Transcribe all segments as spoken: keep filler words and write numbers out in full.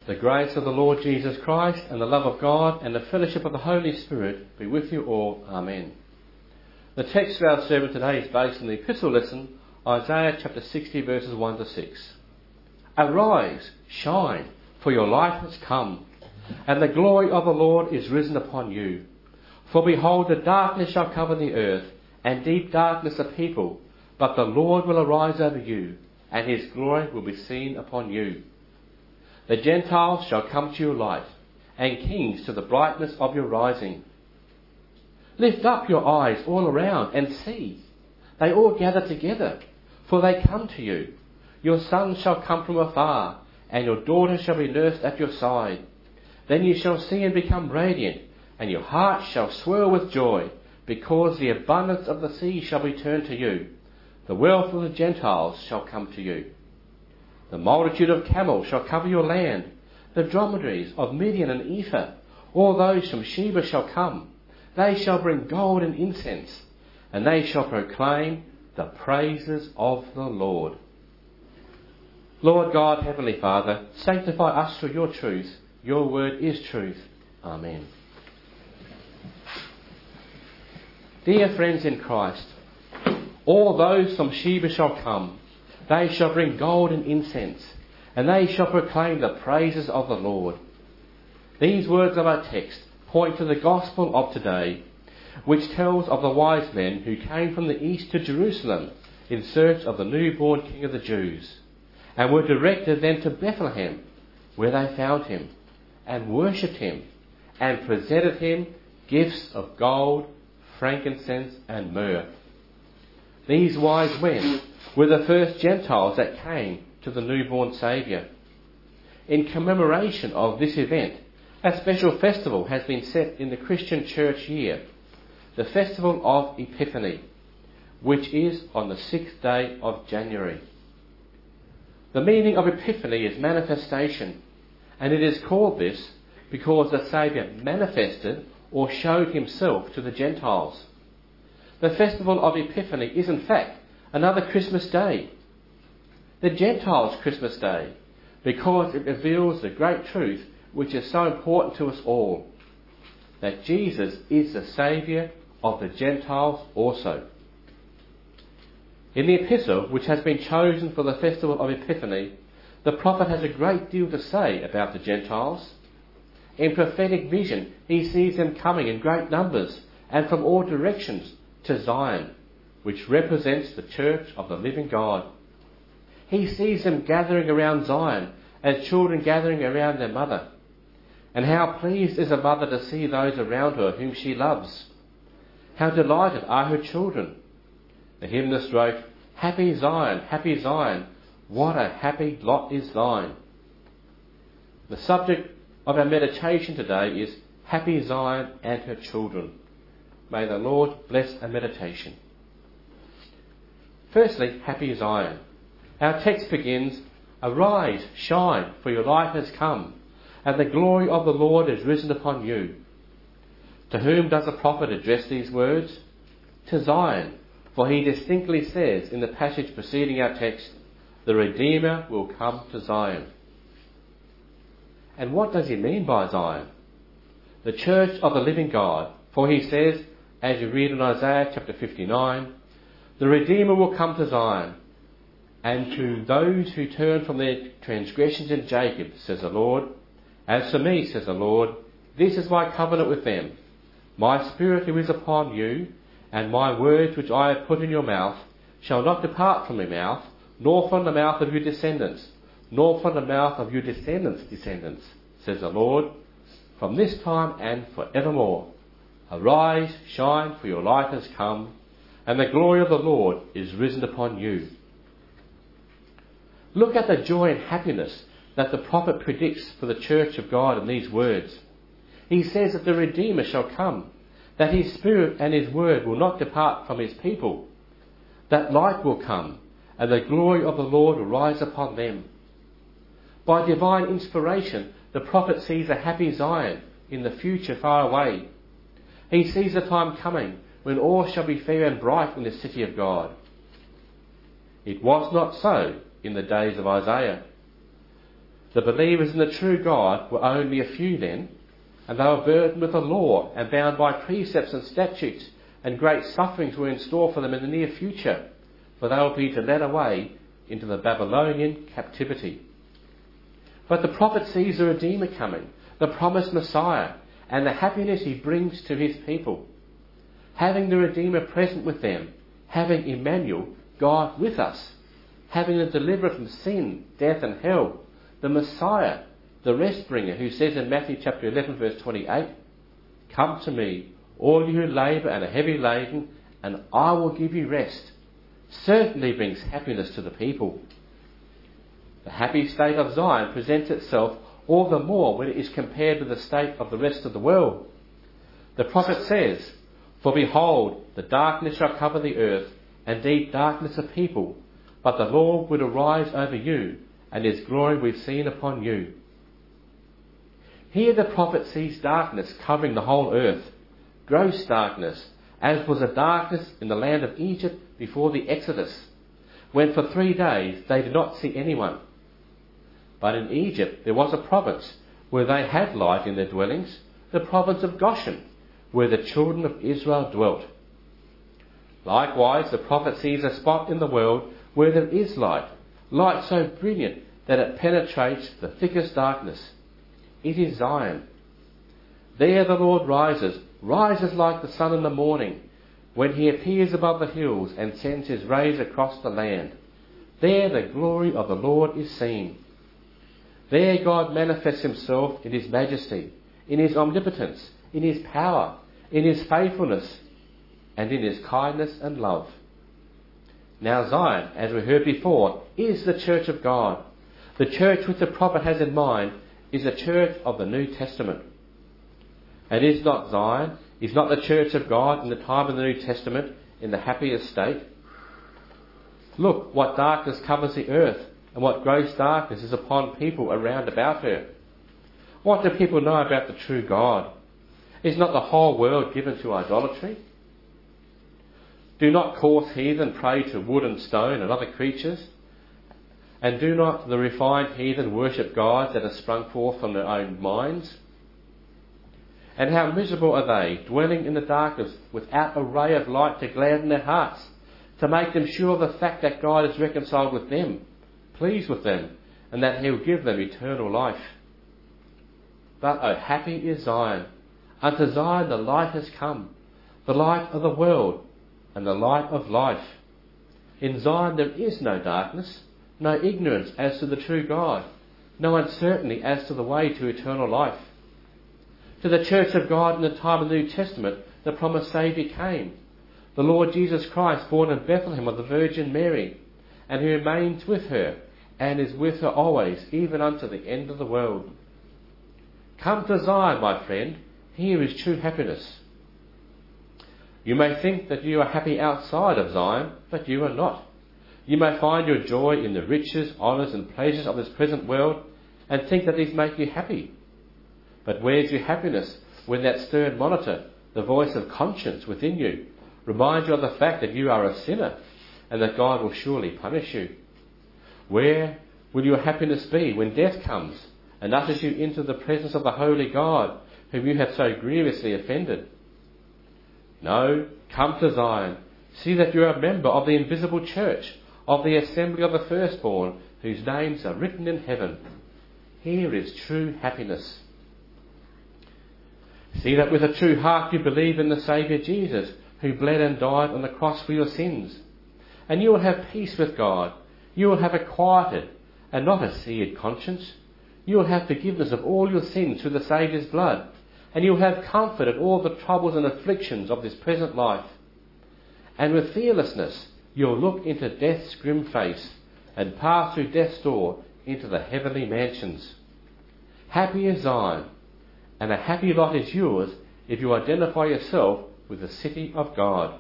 The grace of the Lord Jesus Christ and the love of God and the fellowship of the Holy Spirit be with you all. Amen. The text for our sermon today is based on the epistle lesson, Isaiah chapter sixty verses one to six. Arise, shine, for your light has come, and the glory of the Lord is risen upon you. For behold, the darkness shall cover the earth, and deep darkness the people, but the Lord will arise over you, and his glory will be seen upon you. The Gentiles shall come to your light, and kings to the brightness of your rising. Lift up your eyes all around and see. They all gather together, for they come to you. Your sons shall come from afar, and your daughters shall be nursed at your side. Then you shall see and become radiant, and your heart shall swell with joy, because the abundance of the sea shall be turned to you. The wealth of the Gentiles shall come to you. The multitude of camels shall cover your land. The dromedaries of Midian and Ephah, all those from Sheba shall come. They shall bring gold and incense, and they shall proclaim the praises of the Lord. Lord God, Heavenly Father, sanctify us through your truth. Your word is truth. Amen. Dear friends in Christ, all those from Sheba shall come. They shall bring gold and incense, and they shall proclaim the praises of the Lord. These words of our text point to the gospel of today, which tells of the wise men who came from the east to Jerusalem in search of the newborn King of the Jews, and were directed then to Bethlehem, where they found him, and worshipped him, and presented him gifts of gold, frankincense, and myrrh. These wise men were the first Gentiles that came to the newborn Saviour. In commemoration of this event, a special festival has been set in the Christian church year, the festival of Epiphany, which is on the sixth day of January. The meaning of Epiphany is manifestation, and it is called this because the Saviour manifested or showed himself to the Gentiles. The festival of Epiphany is in fact another Christmas day, the Gentiles' Christmas day, because it reveals the great truth which is so important to us all, that Jesus is the Saviour of the Gentiles also. In the epistle, which has been chosen for the festival of Epiphany, the prophet has a great deal to say about the Gentiles. In prophetic vision, he sees them coming in great numbers and from all directions to Zion, which represents the church of the living God. He sees them gathering around Zion as children gathering around their mother. And how pleased is a mother to see those around her whom she loves. How delighted are her children. The hymnist wrote, "Happy Zion, happy Zion, what a happy lot is thine." The subject of our meditation today is Happy Zion and her children. May the Lord bless our meditation. Firstly, Happy Zion. Our text begins, "Arise, shine, for your light has come, and the glory of the Lord is risen upon you." To whom does the prophet address these words? To Zion, for he distinctly says in the passage preceding our text, "The Redeemer will come to Zion." And what does he mean by Zion? The church of the living God, for he says, as you read in Isaiah chapter fifty-nine, "The Redeemer will come to Zion, and to those who turn from their transgressions in Jacob, says the Lord. As for me, says the Lord, this is my covenant with them. My spirit who is upon you, and my words which I have put in your mouth, shall not depart from your mouth, nor from the mouth of your descendants, nor from the mouth of your descendants' descendants, says the Lord, from this time and forevermore. Arise, shine, for your light has come, and the glory of the Lord is risen upon you." Look at the joy and happiness that the prophet predicts for the church of God in these words. He says that the Redeemer shall come, that his Spirit and his word will not depart from his people, that light will come, and the glory of the Lord will rise upon them. By divine inspiration, the prophet sees a happy Zion in the future far away. He sees the time coming when all shall be fair and bright in the city of God. It was not so in the days of Isaiah. The believers in the true God were only a few then, and they were burdened with the law and bound by precepts and statutes, and great sufferings were in store for them in the near future, for they will be led away into the Babylonian captivity. But the prophet sees the Redeemer coming, the promised Messiah, and the happiness he brings to his people. Having the Redeemer present with them, having Emmanuel, God with us, having the deliverer from sin, death and hell, the Messiah, the rest bringer, who says in Matthew chapter eleven verse twenty-eight, "Come to me, all you who labour and are heavy laden, and I will give you rest," certainly brings happiness to the people. The happy state of Zion presents itself all the more when it is compared with the state of the rest of the world. The prophet says, "For behold, the darkness shall cover the earth, and deep darkness of people, but the Lord will arise over you, and his glory we've seen upon you." Here the prophet sees darkness covering the whole earth, gross darkness, as was the darkness in the land of Egypt before the Exodus, when for three days they did not see anyone. But in Egypt there was a province where they had light in their dwellings, the province of Goshen, where the children of Israel dwelt. Likewise, the prophet sees a spot in the world where there is light, light so brilliant that it penetrates the thickest darkness. It is Zion. There the Lord rises, rises like the sun in the morning, when he appears above the hills and sends his rays across the land. There the glory of the Lord is seen. There God manifests himself in his majesty, in his omnipotence, in his power, in his faithfulness, and in his kindness and love. Now Zion, as we heard before, is the church of God. The church which the prophet has in mind is the church of the New Testament. And is not Zion, is not the church of God in the time of the New Testament in the happiest state? Look what darkness covers the earth, and what gross darkness is upon people around about her. What do people know about the true God? Is not the whole world given to idolatry? Do not coarse heathen pray to wood and stone and other creatures? And do not the refined heathen worship gods that are sprung forth from their own minds? And how miserable are they, dwelling in the darkness without a ray of light to gladden their hearts, to make them sure of the fact that God is reconciled with them, pleased with them, and that he will give them eternal life. But oh, happy is Zion. Unto Zion the light has come, the light of the world, and the light of life. In Zion there is no darkness, no ignorance as to the true God, no uncertainty as to the way to eternal life. To the church of God in the time of the New Testament, the promised Saviour came, the Lord Jesus Christ, born in Bethlehem of the Virgin Mary, and who remains with her, and is with her always, even unto the end of the world. Come to Zion, my friend. Here is true happiness. You may think that you are happy outside of Zion, but you are not. You may find your joy in the riches, honours and pleasures of this present world, and think that these make you happy. But where's your happiness when that stern monitor, the voice of conscience within you, reminds you of the fact that you are a sinner, and that God will surely punish you? Where will your happiness be when death comes and ushers you into the presence of the holy God, whom you have so grievously offended? No, come to Zion. See that you are a member of the invisible church, of the assembly of the firstborn, whose names are written in heaven. Here is true happiness. See that with a true heart you believe in the Saviour Jesus, who bled and died on the cross for your sins. And you will have peace with God. You will have a quieted and not a seared conscience. You will have forgiveness of all your sins through the Saviour's blood. And you will have comfort at all the troubles and afflictions of this present life. And with fearlessness you will look into death's grim face and pass through death's door into the heavenly mansions. Happy is Zion, and a happy lot is yours if you identify yourself with the city of God.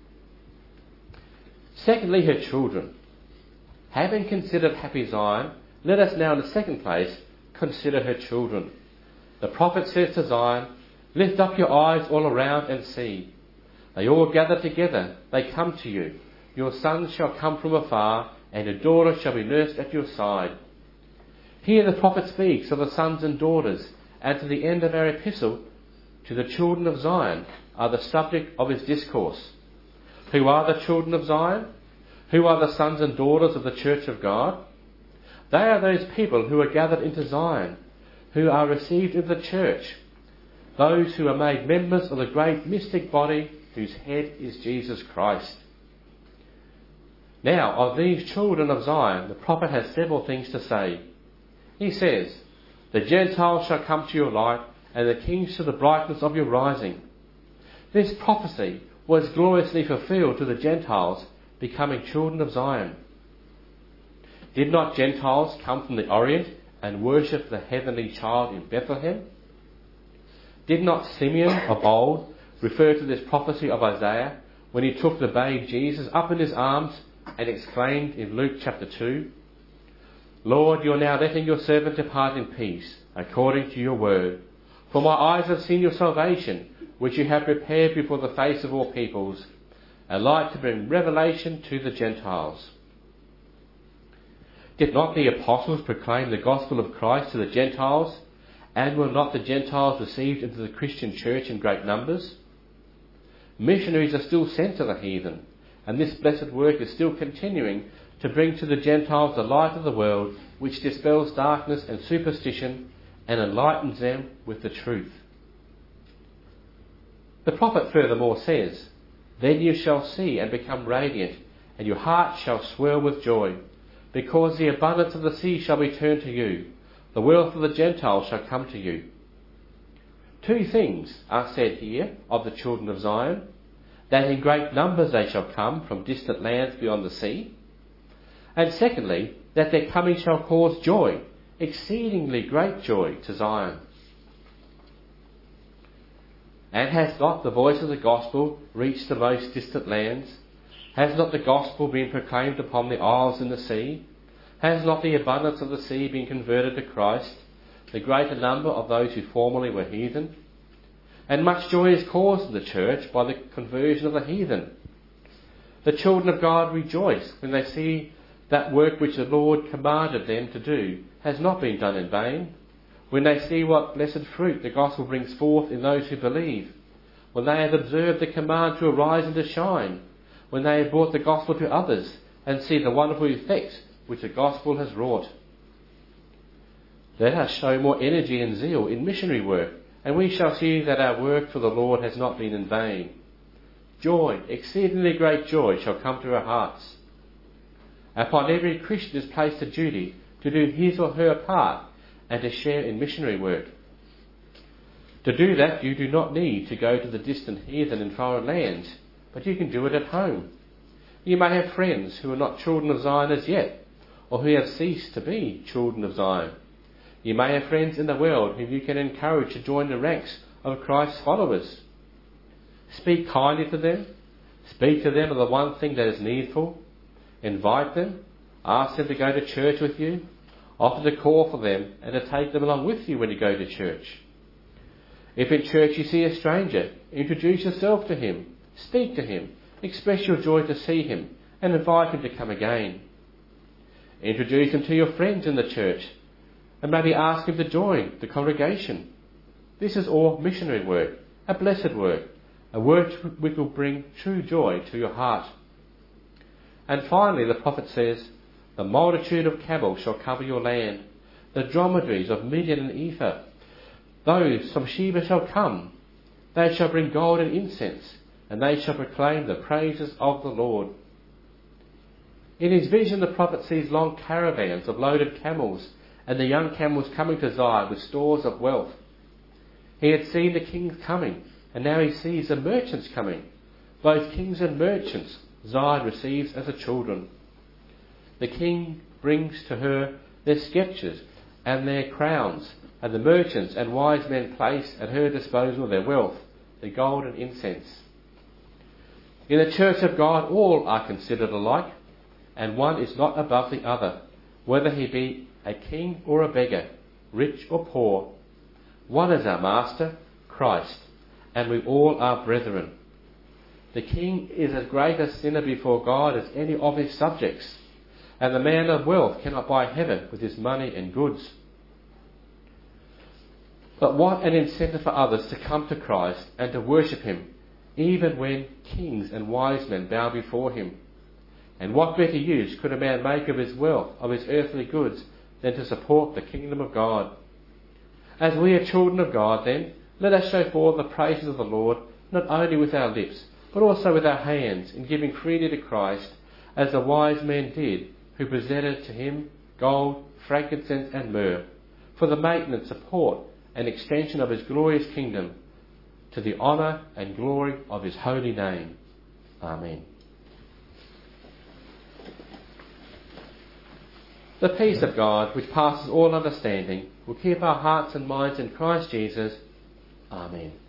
Secondly, her children. Having considered happy Zion, let us now in the second place consider her children. The prophet says to Zion, "Lift up your eyes all around and see. They all gather together, they come to you. Your sons shall come from afar, and your daughters shall be nursed at your side. Here the prophet speaks of the sons and daughters, and to the end of our epistle, to the children of Zion, are the subject of his discourse. Who are the children of Zion? Who are the sons and daughters of the church of God? They are those people who are gathered into Zion, who are received into the church, those who are made members of the great mystic body whose head is Jesus Christ. Now, of these children of Zion, the prophet has several things to say. He says, "The Gentiles shall come to your light, and the kings to the brightness of your rising." This prophecy was gloriously fulfilled to the Gentiles becoming children of Zion. Did not Gentiles come from the Orient and worship the heavenly child in Bethlehem? Did not Simeon of old refer to this prophecy of Isaiah when he took the babe Jesus up in his arms and exclaimed in Luke chapter two, "Lord, you are now letting your servant depart in peace, according to your word. For my eyes have seen your salvation, which you have prepared before the face of all peoples, a light to bring revelation to the Gentiles." Did not the apostles proclaim the gospel of Christ to the Gentiles, and were not the Gentiles received into the Christian church in great numbers? Missionaries are still sent to the heathen, and this blessed work is still continuing to bring to the Gentiles the light of the world, which dispels darkness and superstition and enlightens them with the truth. The prophet furthermore says, "Then you shall see and become radiant, and your heart shall swell with joy, because the abundance of the sea shall be turned to you, the wealth of the Gentiles shall come to you." Two things are said here of the children of Zion: that in great numbers they shall come from distant lands beyond the sea, and secondly, that their coming shall cause joy, exceedingly great joy, to Zion. And has not the voice of the gospel reached the most distant lands? Has not the gospel been proclaimed upon the isles in the sea? Has not the abundance of the sea been converted to Christ, the greater number of those who formerly were heathen? And much joy is caused to the church by the conversion of the heathen. The children of God rejoice when they see that work which the Lord commanded them to do has not been done in vain, when they see what blessed fruit the gospel brings forth in those who believe, when they have observed the command to arise and to shine, when they have brought the gospel to others and see the wonderful effects which the gospel has wrought. Let us show more energy and zeal in missionary work, and we shall see that our work for the Lord has not been in vain. Joy, exceedingly great joy, shall come to our hearts. Upon every Christian is placed a duty to do his or her part and to share in missionary work. To do that, you do not need to go to the distant heathen in foreign lands, but you can do it at home. You may have friends who are not children of Zion as yet, or who have ceased to be children of Zion. You may have friends in the world whom you can encourage to join the ranks of Christ's followers. Speak kindly to them. Speak to them of the one thing that is needful. Invite them. Ask them to go to church with you. Offer to call for them and to take them along with you when you go to church. If in church you see a stranger, introduce yourself to him. Speak to him. Express your joy to see him and invite him to come again. Introduce him to your friends in the church and maybe ask him to join the congregation. This is all missionary work, a blessed work, a work which will bring true joy to your heart. And finally, the prophet says, "The multitude of cattle shall cover your land, the dromedaries of Midian and Ephah. Those from Sheba shall come. They shall bring gold and incense, and they shall proclaim the praises of the Lord." In his vision, the prophet sees long caravans of loaded camels, and the young camels coming to Zion with stores of wealth. He had seen the kings coming, and now he sees the merchants coming. Both kings and merchants Zion receives as her children. The king brings to her their sceptres and their crowns, and the merchants and wise men place at her disposal their wealth, their gold and incense. In the church of God, all are considered alike, and one is not above the other, whether he be a king or a beggar, rich or poor. One is our master, Christ, and we all are brethren. The king is as great a sinner before God as any of his subjects, and the man of wealth cannot buy heaven with his money and goods. But what an incentive for others to come to Christ and to worship him, even when kings and wise men bow before him. And what better use could a man make of his wealth, of his earthly goods, than to support the kingdom of God? As we are children of God, then, let us show forth the praises of the Lord, not only with our lips, but also with our hands, in giving freely to Christ, as the wise men did, who presented to him gold, frankincense, and myrrh, for the maintenance, support, and extension of his glorious kingdom, to the honour and glory of his holy name. Amen. The peace of God, which passes all understanding, will keep our hearts and minds in Christ Jesus. Amen.